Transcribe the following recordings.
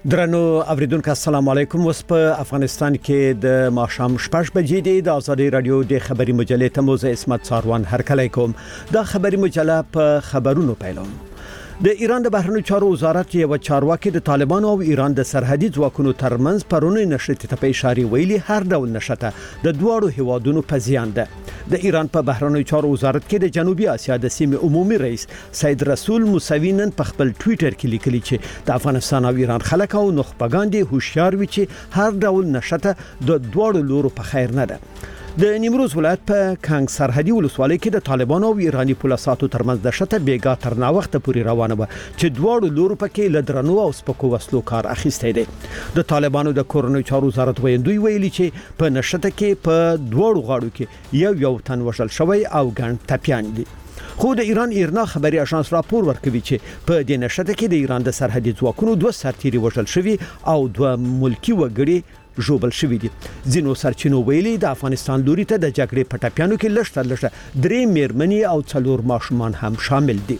درنو اوریدونکو السلام علیکم. اوس په افغانستان کې د ماښام 6 بجې دی. د ازادي رادیو د خبري مجلې ته موزه اسمت ساروان هرکلی کوم. د خبري مجله په خبرونو پیلوم. د ایران د بهرنیو چارو وزارت یو چارواکي د طالبانو او ایران د سرحدي ځواکونو ترمنځ پرونی نشریت ته په اشاره ویلي هر ډول نشته د دوړو هیوادونو په زیان ده. د ایران په بهرنیو چارو وزارت کې د جنوبي اسیا د سیمې عمومي رئیس سید رسول موسوی نن په خپل ټوئیټر کې لیکلي چې د افغانستان او ایران خلک او نخبگان دي هوښیار وي چې هر ډول نشته د دوړو لورو په خیر نه ده. د نیمروز ولایت په کانګ سرحدي ولسوالۍ کې د طالبانو او ایرانی پولیساتو ترمنځ د شته بیګا تر نا وخت پورې روانه و چې دوړو لورو پکې لدرنو او سپکو وسلو کار اخیستی دی. د طالبانو د کورنۍ چارو وزارت ویندوی ویلي چې په نشته کې په دوړو غاړو کې یو تن وژل شوی او ګڼ ټپیان دي. خو د ایران ایرنا خبري اژانس راپور ورکوي چې په دې نشته کې د ایران د سرحدي ځواکونو 2 سرتیري وژل شوی او 2 ملکی وګړي جوبل شوی دي. ځینو سرچینو ویلي د افغانستان لوري ته د جګړې په ټپیانو کې لږ 3 میرمنې او 4 ماشومان هم شامل دي.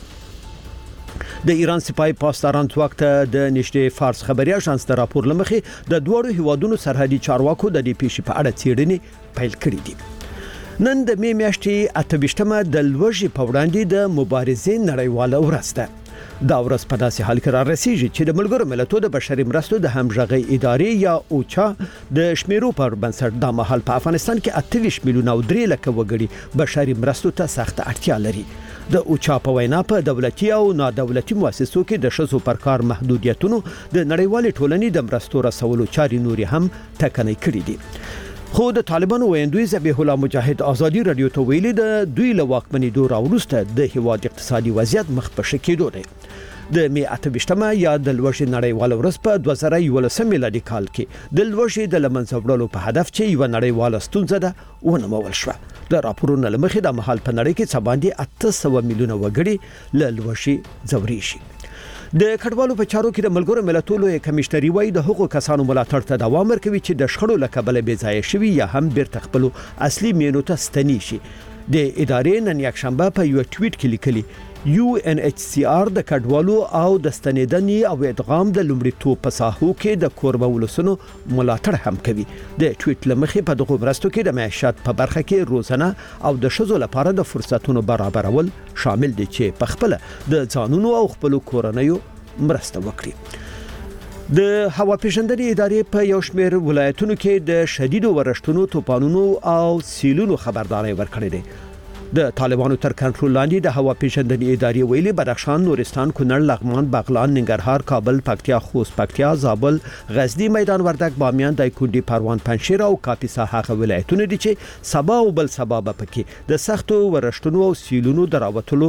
د ایران سپای پاسداران ځواک ته د نشته فارس خبري اژانس د راپور لمخې د دوړو هیوادونو سرحدي چارواکو د دې پیښې په اړه څېړنې پیل کړې دي. نن د می میاشتې 28مه د لوږې په وړاندې د مبارزې نړیواله ورځ ده. دا ورځ په داسې حال کې را رسیږي چې د ملګرو ملتونو د بشري مرستو د همغږي ادارې یا اوچا د شمیرو پر بنسټ د مهال په افغانستان کې 28 میلیون او 3 لک وګړي بشري مرستو ته سخت اړتیا لري. د اوچا په وینا په دولتي او نادولتي مؤسسو کې د شذو پر کار محدودیتونو د نړیوال ټولنې د مرستو رسولو چاري نوري هم ټکنۍ کړې دي. خو د طالبانو ویندوی ذبیح الله مجاهد ازادي رادیو ته ویلي د دوی له واکمنۍ راوروسته د هیواد اقتصادي وضعیت مخ په ښه کېدو دی. د می 28مه یا د لوږې نړیواله ورځ په 2011 میلادي کال کې د لوږې د لمنځه وړلو په هدف چې یو نړیواله ستونزه ده ونومول شوه. د راپورونو لمخې د مهال په نړۍ کې څه باندې 800 میلیونه وګړي له لوږې ځوري شي. د کډوالو په چارو کې د ملګرو ملتونو کمیشنري وایي د حقوقو کسانو ملاتړ ته دوام ورکوي چې د شخړو له کبله بې ځایه شوي یا هم بیرته خپل اصلي مینو ته ستنې شي. د ادارې نن یک شنبه په یو ټویټ کې لیکلي UNHCR د کډوالو او د ستنېدنې او ادغام د لومړیتوب په ساحو کې د کوربه ولسونو ملاتړ هم کوي. د ټویټ لمخې په دغه مرستو کې د معیشت په برخه کې روزنه او د شذو لپاره د فرصتونو برابرول شامل دي چې په خپل د ځانونو او خپل کورنیو مرسته وکړي. د هوا پیژندنې ادارې په یو شمېر ولایتونو کې د شدیدو ورښتونو، طوفانونو او سیلونو خبرداري ورکړې ده. د طالبانو تر کنټرول لاندې د هوا پیژندنې ادارې ویلي بدخشان، نورستان، کونړ، لغمان، بغلان، ننګرهار، کابل، پکتیا، خوست، پکتیا، زابل، غزنی، میدان وردګ، بامیان، دایکنډي، پروان، پنجشیر او کاپیسا هغه ولایتونه دي چې سبا او بل سبا به پکې د سختو ورښتونو او سیلونو دراوتلو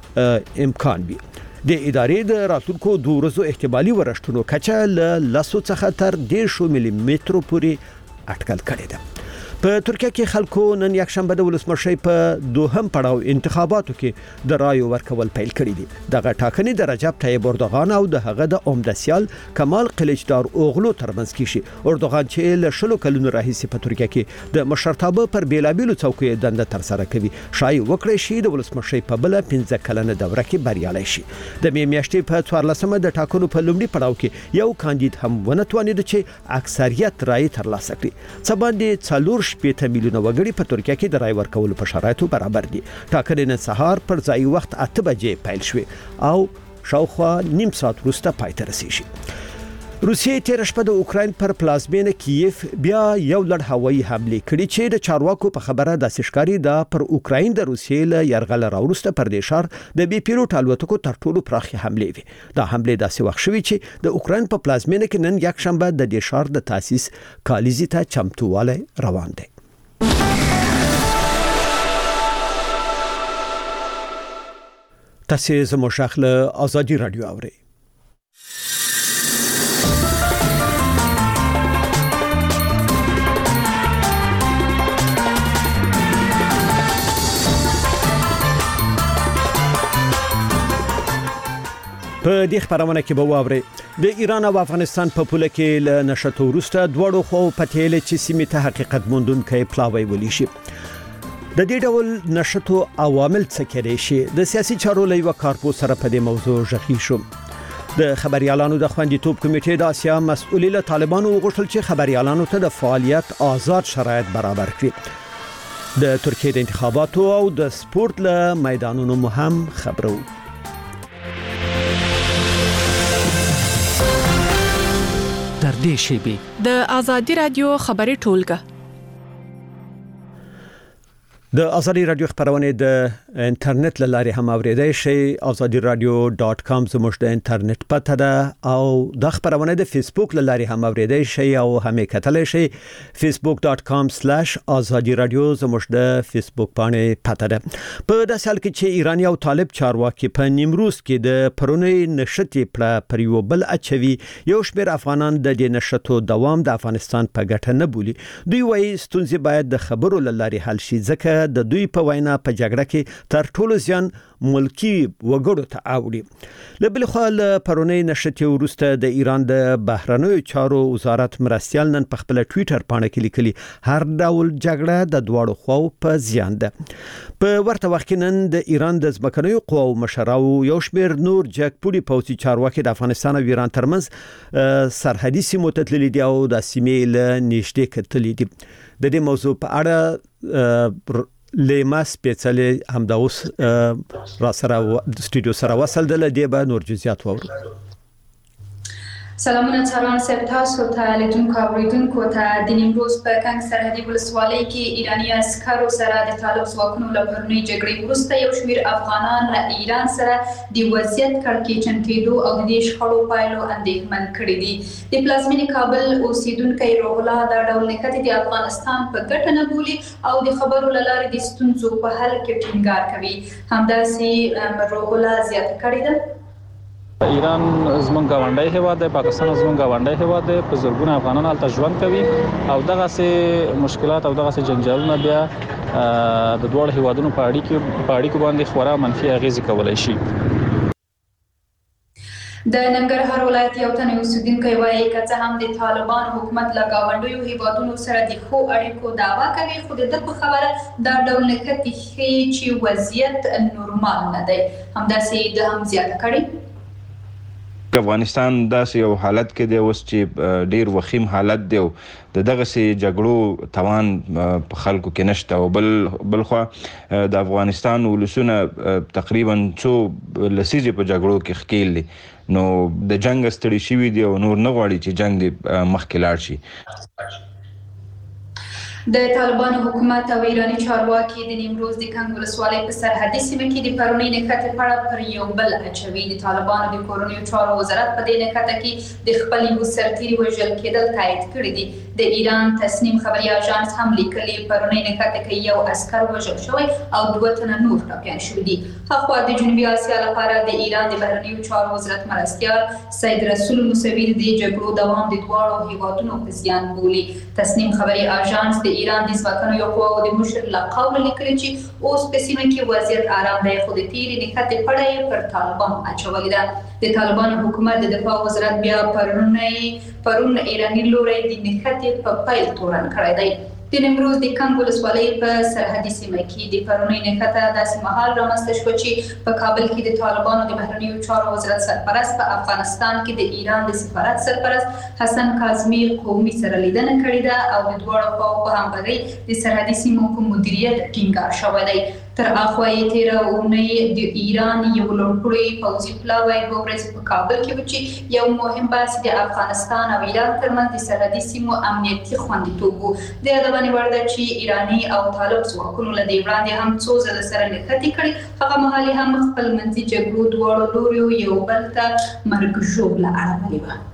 امکان وي. د ادارې د راتلونکو 2 ورځو احتمالي ورښتونو کچه له 10 څخه تر 10 ملي مترو پورې اټکل کړې ده. په ترکیه کې خلکو نن یک شنبه د ولسمشر په دوهم پړاو انتخاباتو کې د رایو ورکول پیل کړی دي. دغه ټاکنې د رجب طیب اردوغان او د هغه د عمدسیال کمال قلیچدار اوغلو ترمنځ کیږي. اردوغان چې له 10 کلونو راهیسې په ترکیه کې د مشرتابه پر بیلابیلو څوکیو دنده تر سره کوي، شای وکړي شي د ولسمشر په بل 15 کلنه دوره کې بریالي شي. د می میاشتې په 14مه د ټاکنو په لومړي پړاو کې یو کاندید هم ونه توانید چې اکثریت رای ترلاسه کړي. څه باندې 4 میلیونه وګړي په ترکیه کې د رای ورکولو په شرایطو برابر دي. ټاکنې نن سهار پر ځای وخت 8 بجې پیل شوې او شاوخوا نیم ساعت وروسته پای ته رسیږي. روسیې تیر شپه د اوکراین پر پلازمینه کیف بیا یو لړ هوایي حمله کړې چې د چارواکو په خبره د سشکاري د پر اوکراین د روسیې له یرغل راوروسته پر دې شهر د بي پیلوټ الوتکو تر ټولو پراخه حمله وي. دا حمله داسې وخت شوې چې د اوکراین په پلازمینه کې نن یک شنبه د دې شهر د تاسیس کالیزي ته چمتووالی روان دی. تاسو زموږ شاخله ازادي رادیو اورئ. په دې خبرونه کې به واوري د ایران او افغانستان په پوله کې له نشته وروسته دوړو خو پټېل چې سیمه ته حقیقت موندونکي پلاوی ولي شي. د دې ډول نشته عوامل څه کېدای شي. د سیاسي چارو لوی کارپوس سره په دې موضوع ژغی شو. د خبريالانو د خوندیتوب کمیټې د آسیا مسؤلې له طالبانو وغوښتل چې خبريالانو ته د فعالیت آزاد شرایط برابر کړي. د ترکیه د انتخاباتو او د سپورت له میدانونو مهم خبرو. در دې شیبه د آزادي رادیو خبري ټولګه د ازادي رادیو خبرونه د انټرنیټ لاري هم اوریدای شئ. azadiradio.com زموږ د انټرنیټ پته ده او د خبرونه د فیسبوک لاري هم اوریدای شئ او هم کتلای شئ. facebook.com/azadiradio زموږ د فیسبوک باندې پته ده. په داسې حال کې چې ایرانی او طالب چارواکي په نیمروز کې د پرونی نشټي پر یو بل اچوي، یو شمېر افغانان د دې نشټو دوام د افغانستان په ګټه نه بولي. دوی وايي ستونزې باید د خبرو لاري حل شي، ځکه د دوی په وینا په جګړه کې تر ټولو زیان ملکی وګړو ته اوړي. له بل خوا له پرونی نشټي ورسته د ایران د بهرنیو چارو وزارت مرستيال نن په خپل ټوئیټر باندې کې لیکلي هر ډول جګړه د دواړو خواو په زیان ده. په ورته وخت کې نن د ایران د ځمکنیو قواو مشرانو یو شمېر نور جګپوړي پوځي چارواکي د افغانستان او ایران ترمنځ سرحدي سیمو ته تللي دي او د سیمې له نږدې کتلي دي. د دې موضوع په اړه لیما سپیڅلې همداوس را سره سټوډیو سره وصل د لدی به نور جزئیات وورو. سلامونه څارون صاحب، تاسو ته لیدونکو اوریدونکو ته د نیمروز په کنګ سرحدي ولسوالۍ کې ایرانی عسکرو سره د طالب ځواکونو له پرونی جګړې وروسته یو شمېر افغانان له ایران سره د وضعیت کړکېچن کېدو او د دې شخړو پایلو اندېښمن کړي دي. د پلازمینې کابل اوسیدونکو روح الله دا ډول نکته د افغانستان په ګټه نه بولي او د خبرو لاره د ستونزو په حل کې ټینګار کوي. همداسې روح الله زیاته کړې ده ایران زمونږ غونډای هیواد دی، پاکستان زمونږ غونډای هیواد دی، په زرګونه افغانان هلته ژوند کوي او دغه سي مشکلات او دغه سي جنجالونه بیا د دوه هیوادونو په اړیکو باندې خورا منفي اغیزې کولای شي. د ننګرهار ولایت یو تن اوسیدونکی وایي که څه هم د طالبان حکومت له ګاونډیو هیوادونو سره د ښو اړیکو دعوا کوي، خو د ده په خبره دا ډول نکتې ښیي چې وضعیت نورمال نه دی. همداسې د هم زیاته کړي افغانستان داسې یو حالت کې دی اوس چې ډیر وخیم حالت دی او دغه سي جګړو توان په خلکو کې نشته او بل خو د افغانستان ولسونه تقریبا څو لسیزې په جګړو کې ښکیل دي، نو د جنگ ستړي شوي دي او نور نه غواړي چې جنگ دې مخکې لاړ شي. د طالبانو حکومت او ایرانی چارواکي د نیمروز د کنګ ولسوالۍ په سرحدي سیمه کې د پرونی نکته په اړه پر یو بل اچوي. د طالبانو د کورنیو چارو وزارت په دې نکته کې د خپل یو سرتیري وژل کېدل تایید کړی دي. د ایران تصنیم خبري اژانس هم لیکلي پرونی نکته کې یو عسكر وژل شوی او دوه تنه نور ټپیان شوي دي. خو د جنوبي اسیا لپاره د ایران د بهرنیو چارو وزارت مرستيال سید رسول موسوی د جګړو دوام د دواړو هیوادونو په زیان بولي. تصنیم خبري اژانس د ایران د ځواکونو قواو د مشر لقب لیکلي چې اوس په سیمه کې وضعیت آرام دی، خو د تیرې نکته پړې پر طالبان اچولې ده. د طالبانو حکومت د دفاع وزارت بیا پرون ایرانی لوري د نکته په پیل تورن کړی دی. د نیمروز د کنګ ولسوالۍ په سرحدي سیمه کې د پرونی نکته داسې مهال رامنځته شوه چې په کابل کې د طالبانو د بهرنیو چارو وزارت سرپرست په افغانستان کې د ایران د سفارت سرپرست حسن کاظمی قومي سره لیدنه کړې ده او د دواړو خواو په همغږۍ د سرحدي سیمو په مدیریت ټینګار شوی دی. تر اخوا یې تیره اونۍ د ایران یو لوړپوړی پوځي پلاوی په ورځ په کابل کې و چې یو مهم بحث د افغانستان او ایران ترمنځ د سرحدي سیمو امنیتي خوندیتوب و. د یادونې وړ ده چې ایرانی او طالب ځواکونو له دې وړاندې هم څو ځله سره نښتې کړې، هغه مهال هم خپل منځي جګړو دواړو لوریو یو بل ته مرګ ژوبله اړولې وه.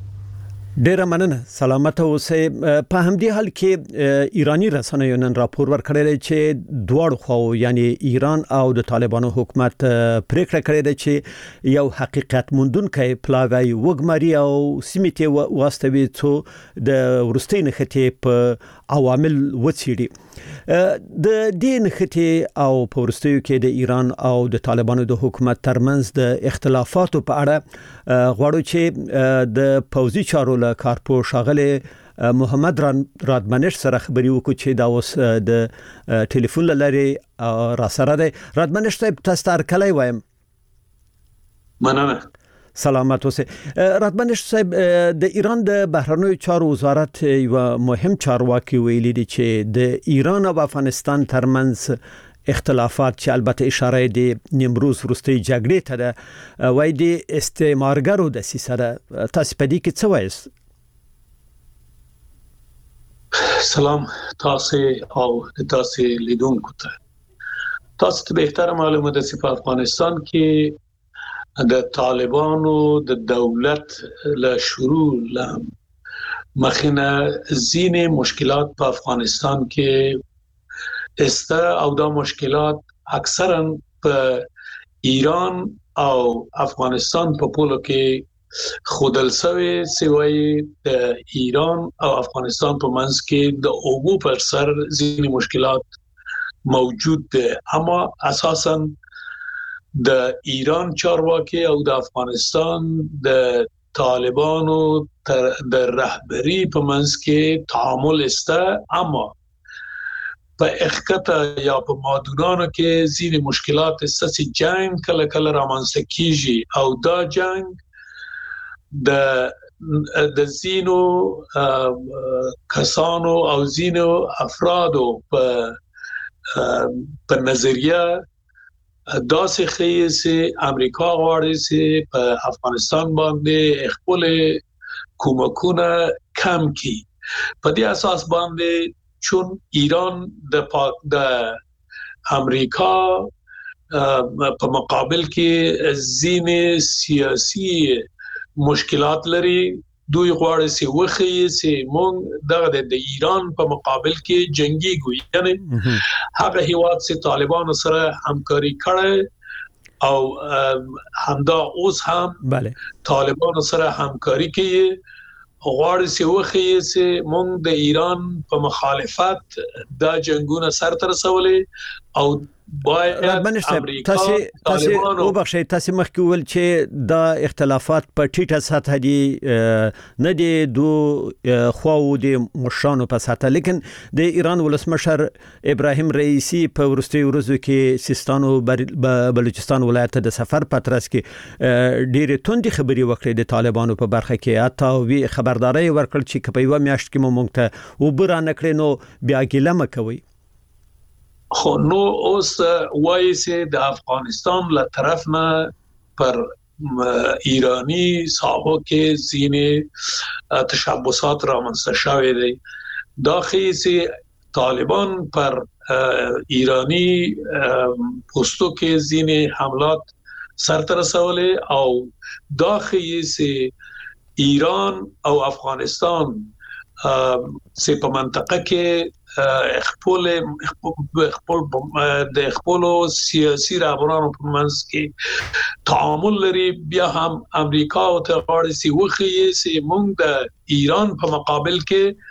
ډیره مننه، سلامت اوسئ. په همدې حال کې ایرانی رسنیو نن راپور ورکړی چې دواړو خواو یعنی ایران او د طالبانو حکومت پریکړه کړې ده چې یو حقیقت موندونکی پلاوی وګماري او سیمې ته واستوي څو د ورستۍ نښتې په عوامل وڅېړي. د دې نښتې او په ورستیو کې د ایران او د طالبانو د حکومت ترمنځ د اختلافاتو په اړه غواړو چې د پوځي چارو له کارپو ښاغلي محمد رادمنش سره خبري وکړو چې دا اوس د ټلیفون لارې را سره دی. رادمنش صاحب، تاسو ته هرکلی وایم. مننه. سلامت اوسه. راتبنش صاحب د ایران د بهرنیو چارو وزارت یو مهم چارواکي ویلي دي چې د ایران او افغانستان ترمنځ اختلافات چې البته اشاره دي نیمروز وروستي جګړې ته ده وای دي استعمارګرو د سیسره تاسو په دې کې څه وایي؟ سلام تاسو او تاسو لیدونکو ته. تاسو ته بهتر معلومه ده چې په افغانستان کې د طالبانو د دولت له شروع له مخینه زینه مشکلات په افغانستان کې استه او دا مشکلات اکثرا په ایران او افغانستان په پولو کې خودل سوي سوي د ایران او افغانستان په منځ کې د اوبو پر سر زینه مشکلات موجود ده، اما اساساً د ایران چارواکي او د افغانستان د طالبانو د رهبری په منځ کې تعامل استه، اما په اخکته یا په مادونانو کې ځینې مشکلات استه چې جنگ کله کله رامنځته کیږي او دا جنگ د زینو کسانو او زینو افرادو په نظریه دا سه خیه سه امریکا غواړي سه په افغانستان باندې خپل کومکونه کم کی. په دې اساس باندې چون ایران د امریکا په مقابل کې ځینې سیاسي مشکلات لري، دوی غواړي چې وخی چې مونږ دغه د ایران په مقابل کې جنگي ګوي، یعنی هغه هیواد چې طالبان سره همکاري کړي او همدا اوس هم طالبان سره همکاري کوي، غواړي چې وخی چې مونږ د ایران په مخالفت دا جنگونه سر ته رسولې او راتبنش تاسو وبخښئ تاسو مخکې ول چې دا اختلافات په ټیټه سطح دي نه دي دو خواو دي مشرانو په سطح، لیکن د ایران ولسمشر ابراهیم رئیسی په ورستي ورځو کې سیستان او بلوچستان ولایت د سفر پترس کې ډېر توندي خبري وکړې د طالبانو په برخه کې، حتی وی خبرداري ورکړ چې په یو میاشت کې مونږ ته وبره نکړي نو بیا ګیله مکوي. خو نو اوس وایي چې د افغانستان له طرف نه پر ایرانی صاحبو کې ځینې تشبثات رامنځته شوي دي. دا ښیي چې طالبان پر ایرانی پوستو کې ځینې حملات سرته رسولې او دا ښیي چې ایران او افغانستان چې په منطقه کې خپل سیاسي رهبرانو په منځ کې تعامل لري، بیا هم امریکا او ته غواړي چې وخی چې موږ د ایران په مقابل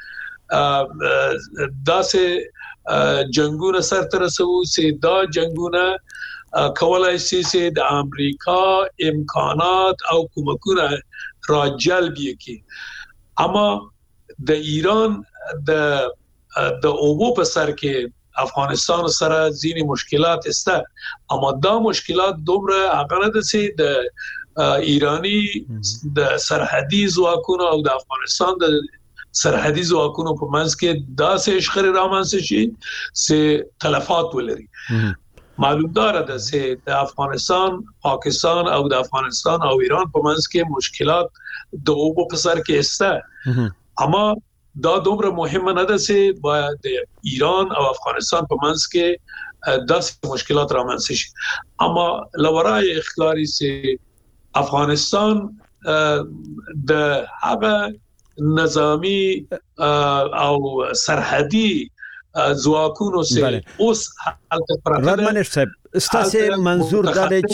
کې داسې جنگونه سره رسو چې دا جنگونه کولای شي چې د امریکا امکانات او کومکونه راجلب کړي. اما د ایران د اوبو په سر کې افغانستان سره ځینې مشکلات استه، اما دا مشکلات دومره هغه نه ده چې د ایرانی د سرحدي ځواکونو او د افغانستان د سرحدي ځواکونو په منځ کې داسې شخړې رامنځته شي چې تلفات ولري. معلوم داره ده چې د افغانستان، پاکستان او د افغانستان او ایران په منځ کې مشکلات د اوبو په سر کې استه، اما دا دومره مهمه نه ده چې باید د ایران او افغانستان په منځ کې داسې مشکلات رامنځته شي. اما لورای اخلاري چې افغانستان د هغه نظامی او سرحدي ځواکونو سره اوس حالت راتبنش صاحب ستاسو منظور دا دی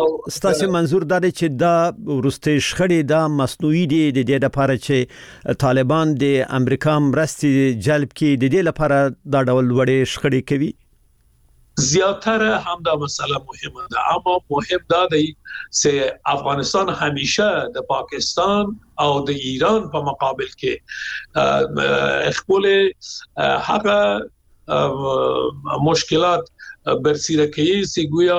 چې دا ورسته شخړې دا مصنوعي دي د دې لپاره چې طالبان د امریکا مرستې جلب کړي، د دې لپاره دا ډول وړې شخړې کوي. زیاتره هم دا مسئله مهمه ده، اما مهم دا دی چې افغانستان همیشه د پاکستان او د ایران په مقابل کې خپل هغه مشکلات برسیره کوي چې گویا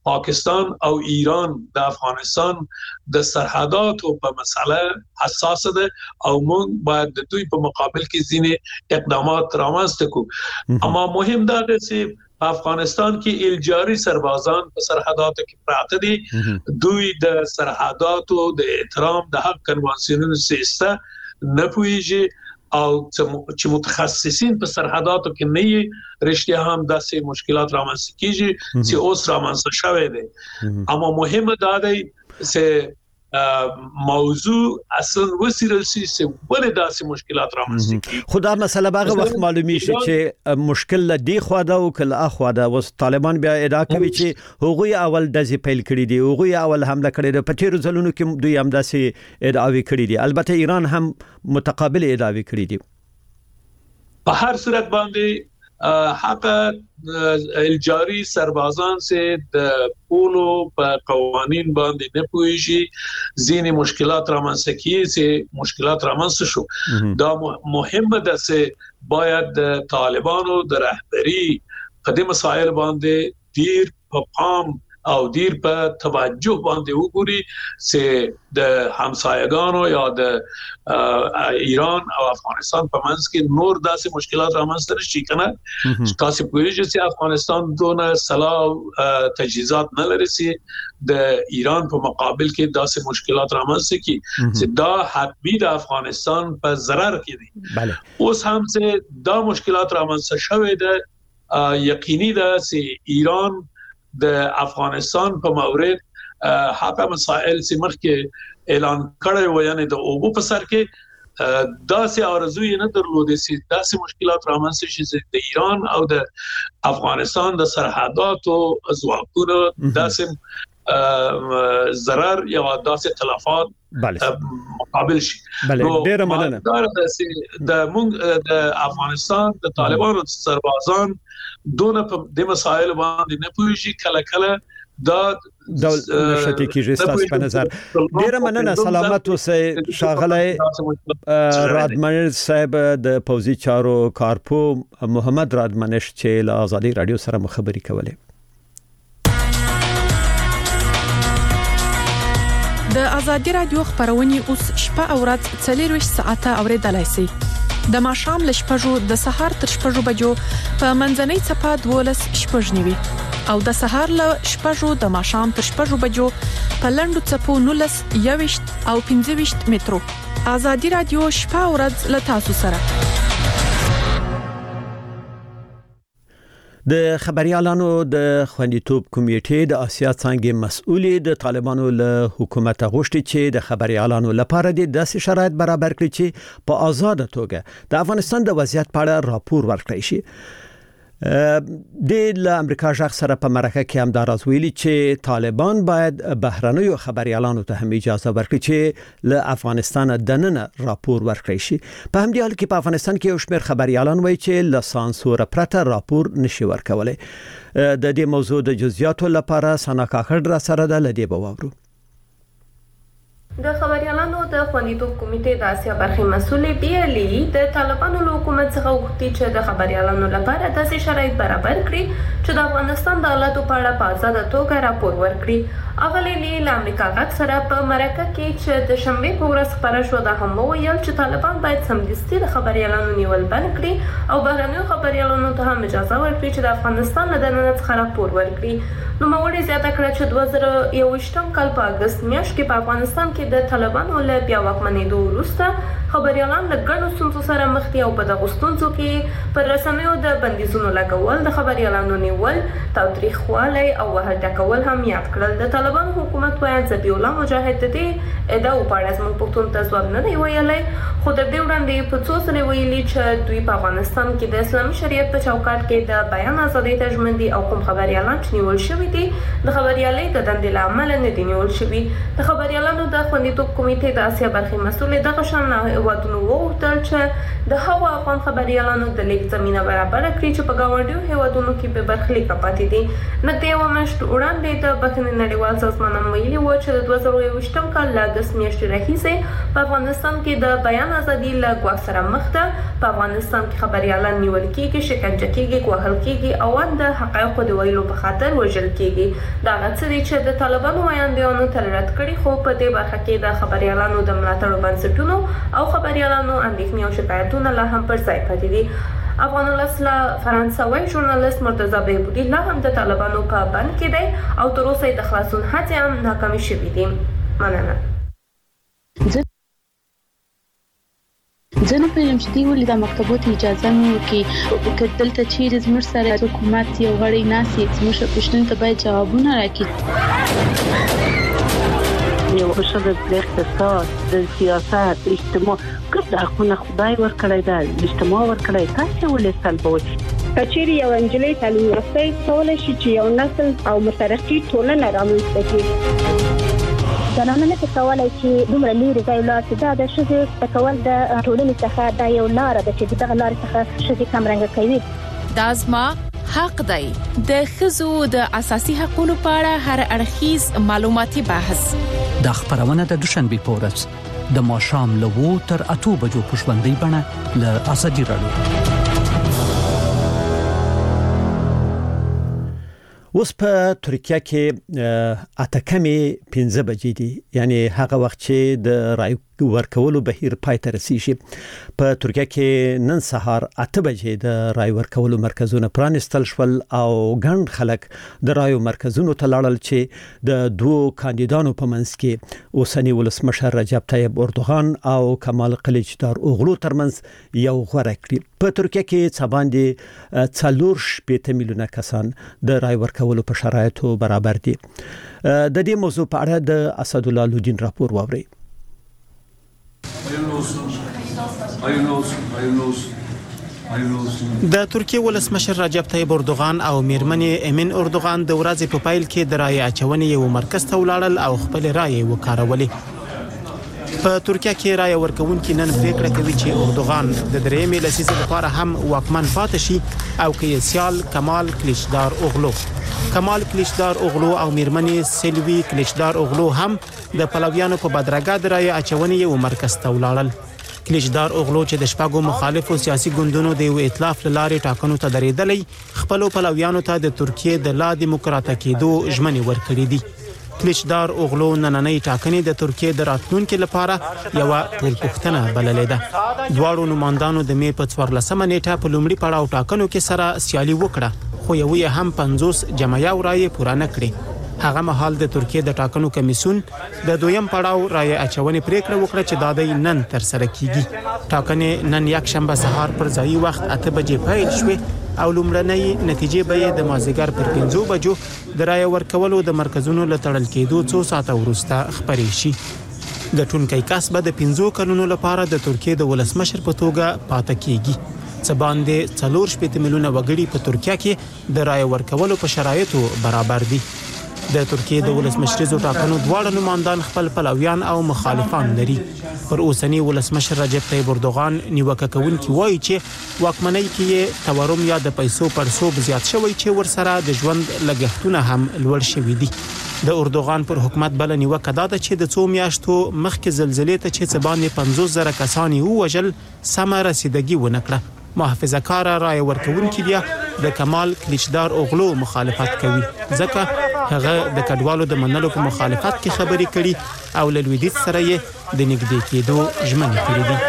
پاکستان او ایران د افغانستان د سرحداتو په مسله حساس ده او موږ باید د دوی په مقابل کې ځینې اقدامات رامنځته کړو. اما مهم دا ده چې په افغانستان کې الجاري سربازان په سرحداتو کې پراته دي. دوی د سرحداتو د احترام د حق کنوانسیونونو سیسته نه پوهیږي او چې متخصصین په سرحداتو کې نه یې رښتیا هم داسې مشکلات رامنځته کیږي چې اوس رامنځته شوی دي. اما مهمه دا ده چې موضوع اصلا وسیرل سي چې ولې داسې مشکلات رامنځته کیږي. خدا مسله باغه وخت معلومی شي چې مشکل لدی خو دا او کله اخوا دا وس طالبان بیا ادعا کوي چې هغوی اول دځي پیل کړی دي، هغوی اول حمله کړې ده. په تیرو ځلونو کې دوی هم داسې ادعاوي کړې دي. البته ایران هم متقابل ادعاوي کړې دي. په هر صورت باندې حق الجاری سربازان سے د پولو په قوانین باندې نه پوهیږي، ځینې مشکلات رامنځته کیږي چې مشکلات رامنځته شو. دا مهمه ده چې باید د طالبانو د رهبری په دې مسایل باندې ډیر په پام او ډیر په توجه باندې وګوري چې د همسایگانو یا د ایران او افغانستان په منځ کې نور داسې مشکلات رامنځته نشي کنه. تاسو پوهیږئ چې افغانستان دونه سلاح تجهیزات نه لري چې د ایران په مقابل کې داسې مشکلات رامنځته کی چې دا حتمی د افغانستان په ضرر کې دي. اوس هم چې دا مشکلات رامنځته شوه ده، یقیني ده چې ایران د افغانستان په مورد حق مسائل چې مخکې اعلان کړی و، یعنی د اوبو په سر کې داسې آرزوی نه درلوده چې داسې مشکلات رامنځته شي چې د ایران او د افغانستان د سرحداتو ځواکونو داسې ضرر یا داسې تلفات مقابل شي. ډیره مننه. د موږ د افغانستان د طالبانو سربازان دونه په د مسایل باندې نه پوهیږي، کله کله دا نشته کیږي. تاسو په نظر ډیره مننه. سلامت اوسئ ښاغلی رادمنش صاحب د پوزي چارو کارپو محمد رادمنش چې له آزادي رادیو سره مخبري کوله. د آزادي رادیو خبرونه اوس شپه او ورځ 24 ساعته اوریدلای شئ. د ماښام ل شپږو د سهار تر شپږو بجو په منځنۍ چپه 12 شپږنیوي او د سهار ل شپږو د ماښام تر شپږو بجو په لندو چپو 19 21 او 25 مترو. آزادي رادیو شپه او ورځ ل تاسو سره. د خبريالانو د خوندیتوب کمیټې د آسیا څنګه مسؤلې د طالبانو له حکومت غوښتي چې د خبريالانو لپاره د داسې شرایط برابر کړي چې په آزاد توګه د افغانستان د وضعیت په اړه راپور ورکړي شي. د امریکا ځخ سره په مرکه کې هم دا راز ویلي چې طالبان باید بهرنیو خبريالانو ته هم اجازه ورکړي چې له افغانستان دننه راپور ورکړي شي. په همدې حال کې په افغانستان کې یو شمېر خبريالان وایي چې له سانسور پرته راپور نشي ورکولای. د دې موضوع د جزئیاتو لپاره سنا کاکړ را سره د لدی بوورو. د خبريالانو د خوندیتوب کمیټې د آسیا برخې مسؤل بیالي د طالبانو له حکومت څخه وغوښتي چې د خبريالانو لپاره داسې شرایط برابر کړي چې د افغانستان د حالاتو په اړه په آزاده توګه راپور ورکړي. اغلی له امریکا غږ سره په مرکه کې چې د شنبې په ورځ خبره شوه د هم ویل چې طالبان باید سمدستي د خبريالانو نیول بند کړي او بهرنیو خبريالانو ته هم اجازه ورکړي چې د افغانستان له دننه څخه راپور ورکړي. نو موري زیاته کړه چې 2021 کال په اگست میاشت کې په افغانستان کې د طالبانو له بیا واکمنېدو وروسته خبريالان له ګڼو ستونزو سره مخ دي او په دغو ستونزو کې پر رسنیو د بندیزونو لګول، د خبريالانو نیول، تاوتریخوالی او وهل ټکول هم یاد کړل. د طالبانو حکومت وايي ذبیح الله مجاهد د دې ادعا په اړه زموږ پښتون ته ځواب نه دی ویلی، خو تر دې وړاندې په څو ځله ویلي چې دوی په افغانستان کې د اسلامي شریعت په چوکاټ کې د بیان ازادۍ ته ژمن دي او کوم خبريالان چې نیول شوي دي د خبريالۍ د دندې له امله نه دي نیول شوي. د خبريالانو د خوندیتوب کمیټې د اسیا برخې مسؤل دغه شان هیوادونو وغوښتل چې د هغو افغان خبريالانو د لیک زمينه برابر کړي چې په ګاونډیو هیوادونو کې به برخلیک پاتې دي. نو یو میاشت وړاندې د بخښنې نړیوال سازمان ویلي و چې د 2021 کال له اګست میاشتې راهیسې په افغانستان کې د بیان ازادي له ګواښ سره مخ ده. په افغانستان کې خبريالان نیول کېږي، شکنجه کېږي، کوهل کېږي او د حقایقو د ویلو په خاطر وژل کېږي. دا څه دي چې د طالبانو وړاندیزونو تر رد کړي، خو په دې برخه کې د خبريالانو د ملاتړ بنسټونو او خبريالانو اندېښنې او شکایتونه لا هم پر ځای پاتې دي. افغان ولس فرانسوي ژورنالیست مرتضی بهبودي لا هم د طالبانو په بند کې دی او تر اوسه د خلاصون هڅې هم ناکامې شوې دي. مننه. زه نه پوهیږم چې دوی ولې د مکتبو ته اجازه نه ورکوي. که دلته چیرې زموږ سره حکومت یو غړی ناست زموږ پوښتنو ته باید جوابونه راکړي. یو ښځه د اقتصاد، د سیاست، اجتماع ګډ اړخونه خدای ورکړی دی، اجتماع ورکړی، تاسو ولې سلبوئ؟ کچېرې یو انجلۍ تعلیم یافته کولای شي چې یو نسل او مترقي ټولنه رامنځته کړي. زنانه نه کولای چې دومره لري ځای لاړ شي. دا د ښځې تکول د ټولنې څخه دا یو لار ده چې دغه لار څخه ښځې کمرنګ کوي. دا زما حق دی. د ښځو د اساسي حقوقو په اړه هر اړخیز معلوماتي بحث د خبرونه د دوشنبه په ورځ د ماښام له 2 تر 8 بجو په ژوندۍ بڼه له ازادي رادیو. اوس په ترکیه کې اتکمې 15 بجې دي، یعنی هغه وخت چې د رای ورکولو بهیر پای ته رسیږي. په ترکیه کې نن سهار 8 بجې د رای ورکولو مرکزونه پرانستل شول او ګڼ خلک د رایو مرکزونو ته لاړل چې د دوو کاندیدانو په منځ کې اوسنی ولسمشر رجب طیب اردوغان او کمال کلیچدار اوغلو ترمنځ یو غوره کړي. په ترکیه کې څه باندې 4 میلیونه کسان د رای ورکولو په شرایطو برابر دي. د دې موضوع په اړه د اسد الله لودین راپور واوري. د ترکیه ولسمشر رجب طیب اردوغان او میرمنې امین اردوغان د ورځې په پایل کې د رای اچونې یو مرکز ته ولاړل او خپل رای وکارولې. په ترکیه کې رای ورکوونکي نن پریکړه کوي چې اردوغان د درېمې لسیزې لپاره هم واکمن پاتې شي او کې سیال کمال کلیچدار اوغلو او میرمنې سیلوی کلیچدار اوغلو هم د پلویانو په بدرګه د رای اچونې یو مرکز ته ولاړل. کلیچدار اوغلو چې د شپږو مخالفو سیاسي ګوندونو د یو ائتلاف لارې ټاکنو ته درېدلې، خپل پلویانو ته د ترکیه د لا دیموکراټه کېدو ژمنې ورکړې دي. کلیچدار اوغلو نننۍ ټاکنې د ترکیه د راتلونکو لپاره یو ټولپوښتنه بللې ده. دواړو نمائندانو د می په 14 نیټه په لومړي پړاو ټاکنو کې سره سیالي وکړه، خو یو یې هم 50 جمعیه رای پوره نه کړې. هغه مهال د ترکیه د ټاکنو کمیسیون د دویم پړاو رای اچونې پریکړه وکړه چې دا د نن تر سره کیږي. ټاکنې نن یک شنبه سهار پر ځای وخت 8 بجې پیل شوې او لومړنۍ نتیجې به د مازیګر پر 5 بجو د رای ورکولو د مرکزونو له تړل کېدو 2 ساعته وروسته خبرې شي. ګټونکي کس به د 15 کلونو لپاره د ترکیه د ولسمشر په توګه پاتې کیږي. څه باندې 4 میلیونه وګړي په ترکیه کې د رای ورکولو په شرایطو برابر دي. د ترکیه د ولسمشریزو ټاکنو دواړه نمائندان خپل پلویان او مخالفان لري. پر اوسنی ولسمشر رجب طیب اردوغان نیوکه کوونکي وایي چې واکمنۍ کې تورم یا د پیسو پړسوب زیات شوی چې ورسره د ژوند لګښتونه هم لوړ شوي دي. د اردوغان پر حکومت بل نیوکه دا ده چې د 2 میاشتو مخکې زلزلې ته چې باندې 50,000 کسان ووژل سم رسیدګي ونکړه. محافظه کار رای ورکوونکي بیا د کمال کلیچدار اوغلو مخالفت کوي، ځکه هغه د کډوالو د منلو په مخالفت کې خبرې کړي او له لویدیځ سره یې د نږدې کېدو ژمنې کړې دي.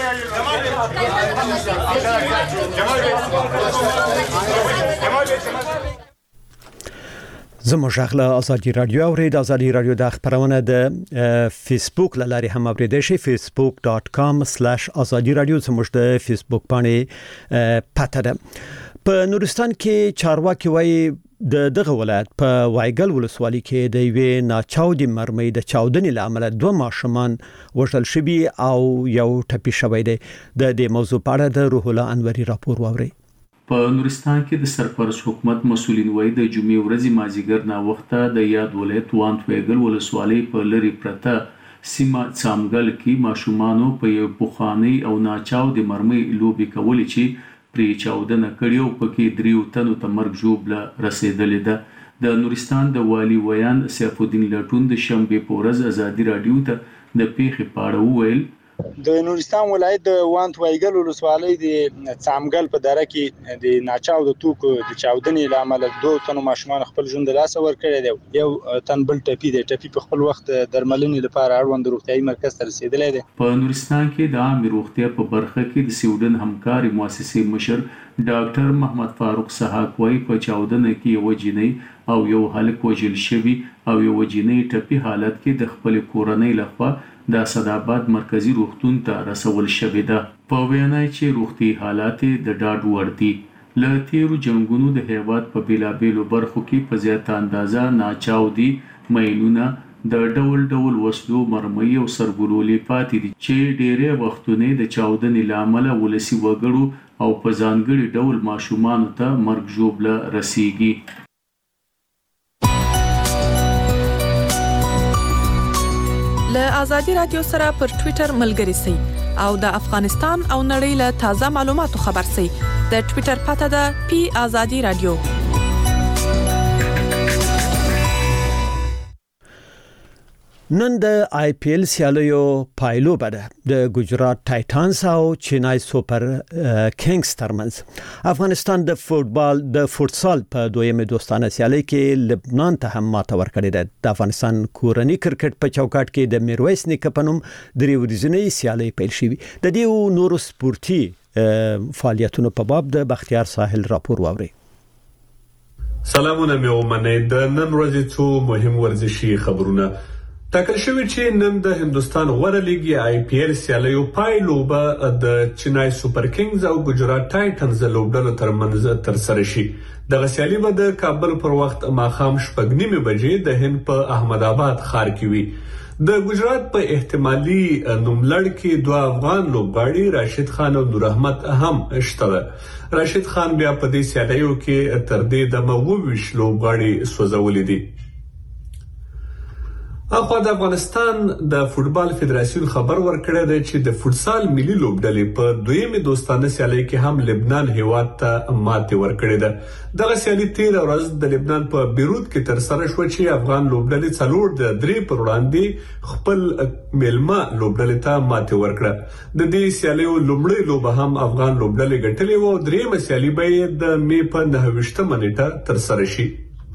زموږ غږ ازادي رادیو او د ازادي رادیو د خبرونه د فیسبوک لاري هم اوریدئ شئ. facebook.com/azadi radio زموږ د فیسبوک باندې پته ده. په نورستان کې چارواکي وایي د دغه ولایت په وایګل ولسوالۍ کې د یوې ناچاودي مرمۍ د چاودنې لامل 2 ماشومان وژل شوي او یو ټپي شوی دی. د دې موضوع په اړه د روح الله انوري راپور واورئ. په نورستان کې د سرپرست حکومت مسولین وایي د جمعې ورځې مازیګر نا وخته د یاد ولایت وانت ویګل ولسوالۍ په لری پرته سیمه څامګل کې ماشومانو په یو بخاني او ناچاو د مرمۍ لوبي کولې چې پری چاودنه کړي او پکې 3 تنو ته مرګ ژوبله رسیدلې ده د نورستان د والی ویان سیف الدین لټون د شنبه په ورځ ازادي رادیو ته د پیښې په اړه وویل د نورستان ولایت د وانت وایګل ولسوالۍ د څامګل په دره کې د ناچاو د توکو د چاودنې لامل 2 تنو ماشومان خپل ژوند له لاسه ورکړي دي یو تن بل ټپي په خپل وخت درملنې لپاره اړوند روغتيایي مرکز ته رسیدلی دی په نورستان کې د عامه روغتیا په برخه کې د سویډن همکاري مؤسسې مشر ډاکټر محمد فاروق سحاق وايي په چاودنه کې یو جنۍ او یو هلک وژل شوی او یو جنۍ ټپي حالت کې د خپل کورنۍ لخوا د اسداباد مرکزی روغتون ته رسول شوی ده په وینا چې روغتي حالات د ډاډ وړ دي ل تیرو جنگونو د هیواد په بیلابیلو برخو کې په زیاته اندازه ناچاو دي مېلونه د ډول وسلو مرمۍ او سرګولولې پاتې دي چې ډېرې وختونه د چاودنې لامل ولسی وګړو او په ځانګړي ډول ماشومان ته مرګ ژوبله رسیږي له آزادي رادیو سره پر ټوئیټر ملګري سئ او د افغانستان او نړۍ له تازه معلوماتو خبر سئ د ټوئیټر پته ده پی آزادي رادیو نن د آی پی ایل سیالیو پایلو بده د ګجرات ټایټانز او چینای سوپر کینګز ترمنځ افغانستان د فوتسال په دویمه دوستانه سیالي کې لبنان ته هم ماته ورکړې ده د افغانستان کورنی کرکټ په چوکاټ کې د میرویس نیکه په نوم درې ورځنۍ سیالي پیل شوې د دې نورو سپورتي فعالیتونو په باب د بختیار ساحل راپور واوري سلامونه مې ومنئ د نن ورځې څو مهم ورزشي خبرونه ټاکل شوی چې نن د هندستان غوړه لیګي آی پی ایل سیالیو پایلو به د چینای سوپر کینګز او ګجرات ټایټنز لوبډلو ترمنځ ترسره شي د سیالي به د کابل پر وخت ماخام 8:30 بجې د هند په احمد آباد ښار کې وي د ګجرات په احتمالي نوملړ کې 2 افغان لوبغاړي راشد خان او نور احمد هم شته راشد خان بیا په دې سیالیو کې تر دې د 29 لوبغاړي سوځولې دي اخو د افغانستان د فوتبال فدراسیون خبر ورکړی دی چې د فوتسال ملي لوبډلې په دویمه دوستانه سیالي کې هم لبنان هیواد ته ماته ورکړې ده دغه سیالي 13 ورځ د لبنان په بیروت کې تر سره شو چې افغان لوبډلې څلور د 3 پر وړاندې خپل ملما لوبډلې ته ماته ورکړه د دې سیالیو لومړی لوبه هم افغان لوبډلې ګټلې و درېمه سیالي به د مې په 9 منېټه تر سره شي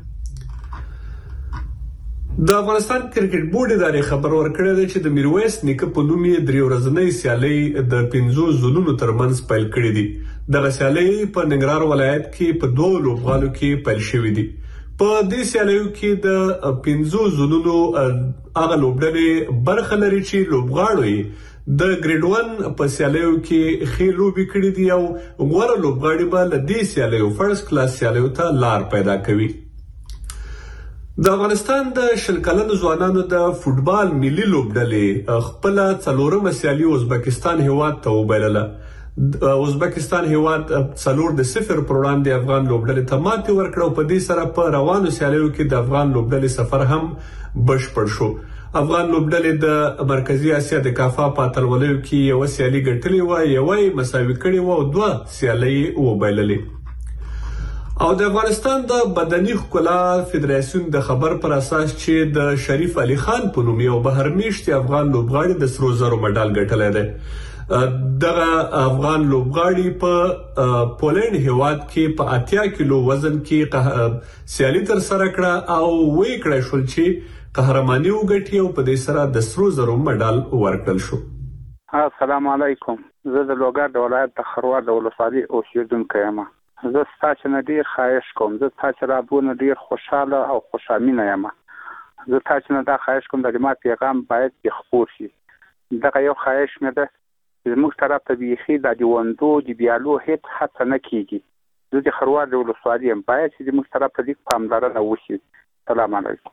د افغانستان کرکټ بورډ ادارې خبر ورکړی دی چې د میرویس نیکه په نوم یې 3 ورځنۍ سیالي د 15 زونونو ترمنځ پیل کړې دي دغه سیالي په ننګرهار ولایت کې په 2 لوبغالو کې پیل شوې دي په دې سیالیو کې د 15 زونونو هغه لوبډلې برخه لري چې لوبغاړي د ګریډ 1 په سیالیو کې خې لوبي کړې دي او غوړه لوبغاړي به د دې سیالیو فرست کلاس سیالیو ته لار پیدا کوي د افغانستان د شلکلن ځوانانو د فوتبال ملي لوبډلې خپل څلورمه سیالي ازبکستان هیواد ته وبایلله ازبکستان هیواد 4-0 پر وړاندې افغان لوبډلې ته ماته ورکړه په دې سره په روانو سیالیو کې د افغان لوبډلې سفر هم بشپړ شو افغان لوبډلې د مرکزی اسیا د کافا په اتلولیو کې یو سیالي ګټلې و یو مساوي کړې و او 2 سیالي وبایللې او د افغانستان د بدني ښکلا فدراسیون د خبر پر اساس چې د شریف علي خان په نوم یو بهرمیشتي افغان لوبغاړي د سرو زرو مډال ګټلی دی دغه افغان لوبغاړي په پولند هیواد کې په 80 کیلو وزن کې سیالي تر سره کړه او وې کړه شول چې قهرماني وګټي او په دې سره د سرو زرو مډال ورکړل شو السلام علیکم زه د لوګر د ولایت د خروار د ولسوالۍ اوسیدونکی یم زه ستاسو نه ډیر خواهش کوم زه تاسو رابونه ډیر خوشاله او خوشامینه یم زه تاسو نه دا خواهش کوم د ما پیغام باید خپور شي دا یو خواهش مې ده چې موږ طرف ته بيخي د دیوندو دی بیالو هیڅ حتی نه کیږي زه د خروار د ولسوالۍ یم باید چې موږ طرف ته د پاملرنه وشي سلام علیکم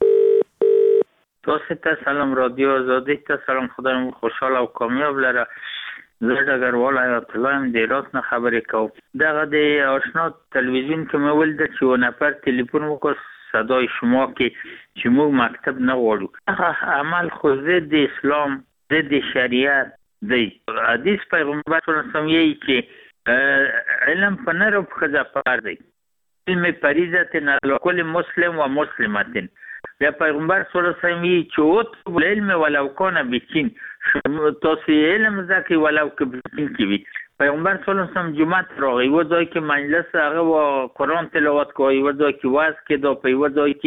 تاسو سلام رادیو آزادی ته سلام خدایم خوشاله او کامیاب لره زه ډګروال آیت الله ام د راس نه خبرې کوم دغه د آشنا تلویزیون کې مې ولید چې یو نفر ټلیفون وکړ صدای شما کې چې موږ مکتب نه غواړو هغه عمل خو ضد اسلام ضد شریعت دی. حدیث پیغمبر صلی الله علیه وسلم یې چې علم په نر او په ښځه پکار دی. علم فریضه علی کل مسلم و مسلمه. یا پیغمبر صلی الله علیه وسلم چې اطلب العلم ولو کان بچین تاسو علم زکه ولو که بچین کې وي. پیغمبر صلی الله علیه وسلم جمعه راغی و ځای کې مجلس هغه قرآن تلاوت کوي و ځای کې واعظ کې دا په و ځای کې